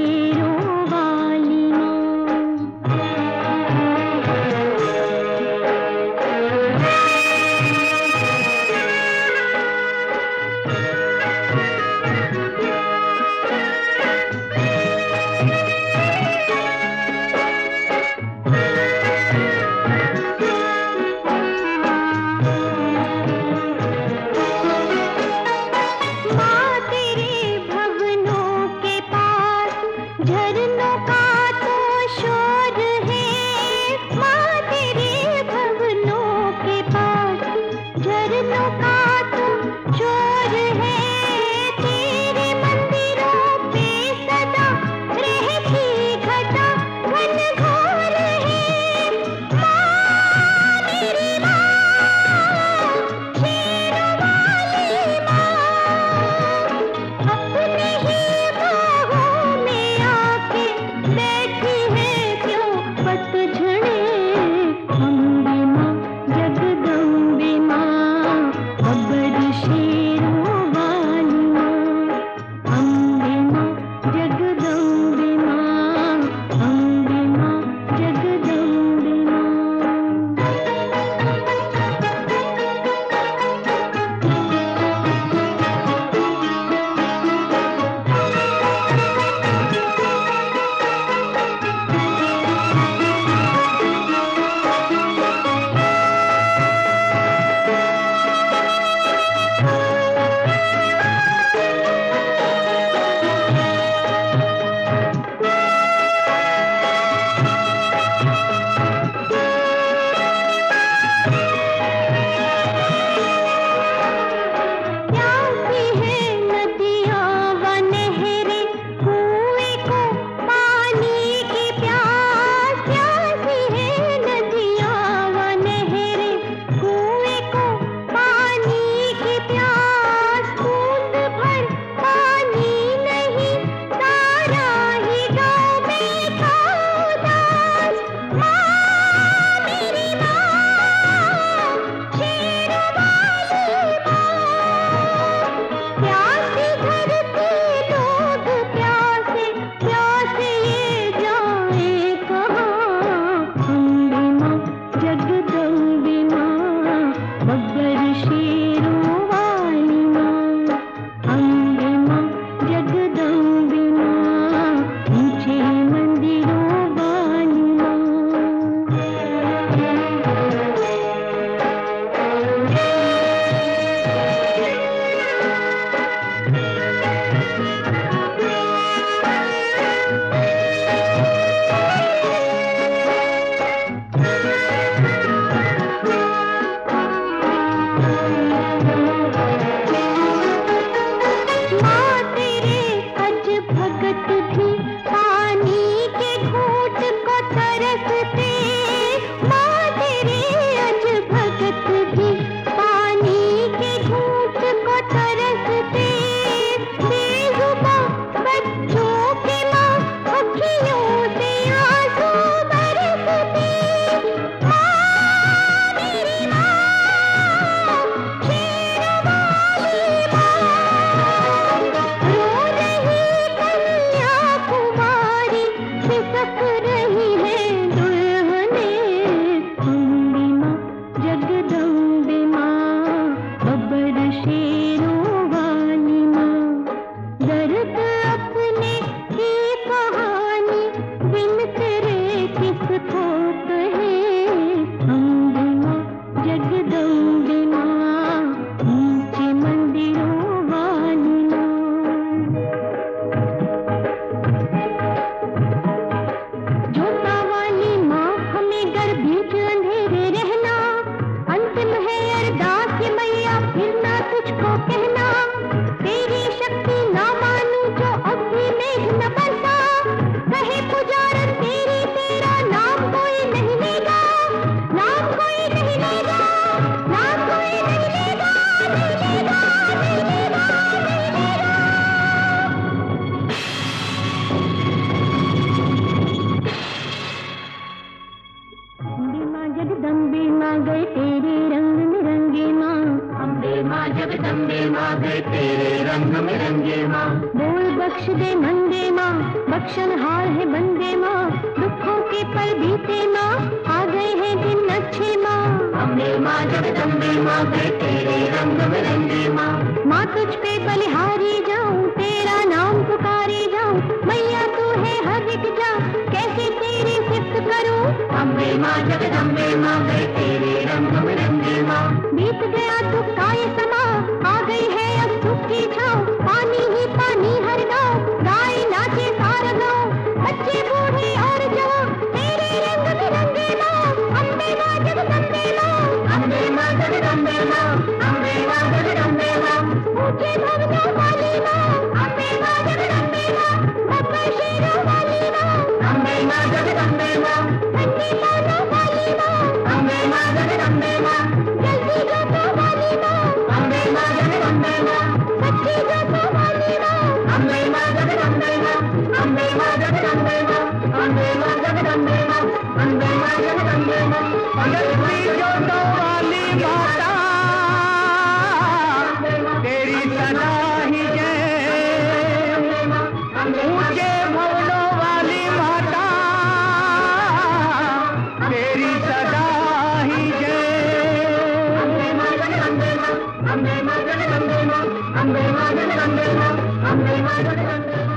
जगदम्बे माँ गए तेरे रंग में रंगे माँ, बोल बख्श दे नंगे माँ, बख्शनहार है बंदे माँ, दुखों के पल बीते माँ, आ गए हैं दिन अच्छे माँ। अम्बे माँ जगदम्बे माँ, मैं तेरे रंग बिरंगी माँ। माँ तुझ पे बलिहारी जाऊँ, तेरा नाम पुकारी जाऊँ, मैया तू है हर एक जा, कैसे तेरी सिफ्त करूँ। अम्बे माँ जगदम्बे माँ, मैं तेरे रंग बिरंगी माँ। बीत गया दुख का ये समा, आ गई है अब सुख की छाँव, पानी ही पानी हर गाँव, गाय नाचे सारा गाँव, बच्चे बूढ़े और जवान, तेरे रंग बिरंगे माँ। अम्बे माँ जगदम्बे माँ, अम्बे माँ जगदम्बे माँ, अम्बे माँ जगदम्बे माँ। ऊंचे भवनों वाली माँ, अम्बे माँ जगदम्बे माँ, बब्बर शेरों वाली माँ, अम्बे माँ जगदम्बे माँ। ठंडी पौनों वाली माँ, अम्बे माँ जगदम्बे माँ, जल्दी जोतों वाली माँ, अम्बे माँ जगदम्बे माँ। सच्ची जोतों वाली माँ। अम्बे माँ जगदम्बे माँ, अम्बे माँ जगदम्बे माँ, अम्बे माँ जगदम्बे माँ, अम्बे माँ जगदम्बे माँ। जल्दी जोतों वाली माता, तेरी सदा ही जय। ऊंचे भवनों वाली माता, तेरी सदा ही जय। अम्बे माँ जगदम्बे माँ, अम्बे माँ जगदम्बे माँ, अम्बे माँ जगदम्बे माँ, अम्बे माँ जगदम्बे माँ।